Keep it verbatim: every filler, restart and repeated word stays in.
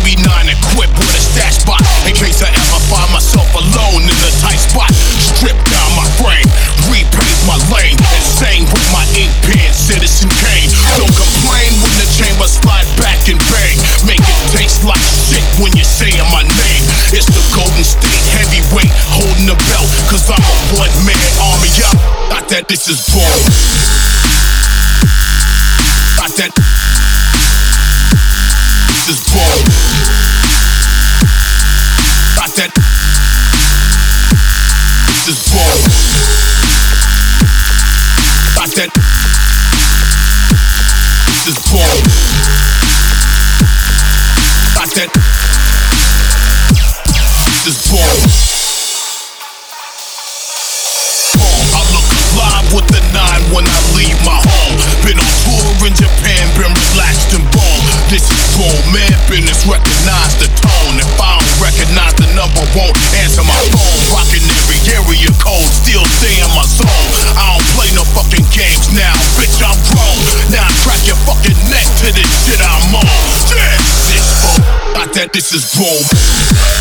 V nine equipped with a stash spot in case I ever find myself alone in a tight spot. Strip down my frame, repave my lane, insane with my ink pen, Citizen Kane. Don't complain when the chamber slide back and bang. Make it taste like shit when you're saying my name. It's the Golden State heavyweight holding the belt, cause I'm a one-man army. Up, thought that this is wrong. Thought that this is wrong. Thought that this is wrong. Thought that this is wrong. Thought that this is wrong. I look alive with the nine when I leave my home. Been on tour in Japan, been relaxed and bomb. This is grown man business, recognize the tone. If I don't recognize the number, won't answer my phone. Rocking every area code, still stay in my zone. I don't play no fucking games now, bitch, I'm grown. Now I crack your fucking neck to this shit I'm on. Shit, this phone, thought that this is Rome.